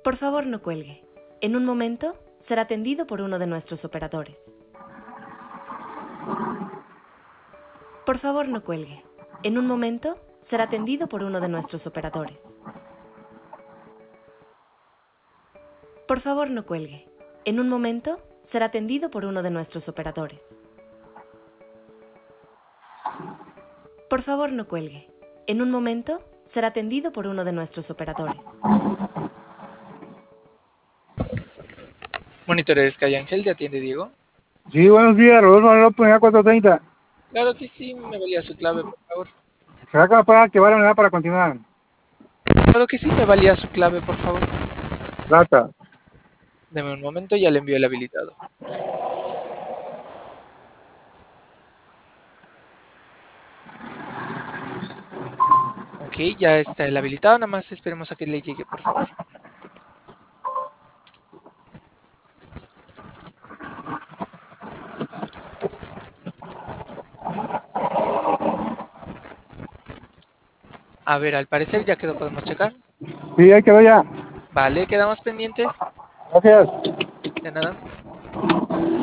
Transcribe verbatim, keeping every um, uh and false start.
Por favor, no cuelgue. En un momento, será atendido por uno de nuestros operadores. Por favor, no cuelgue. En un momento, será atendido por uno de nuestros operadores. Por favor, no cuelgue. En un momento, será atendido por uno de nuestros operadores. Por favor, no cuelgue. En un momento, será atendido por uno de nuestros operadores. Monitores Calle Ángel, ¿te atiende Diego? Sí, buenos días, Rodolfo López, A cuatrocientos treinta. Claro que sí, me valía su clave, por favor. Se va a acabar que vale una para continuar. Claro que sí, me valía su clave, por favor. Plata. Deme un momento, ya le envío el habilitado. Ok, ya está el habilitado, nada más esperemos a que le llegue, por favor. A ver, al parecer ya quedó, podemos checar. Sí, ahí quedó ya. Vale, quedamos pendientes. Gracias. De nada.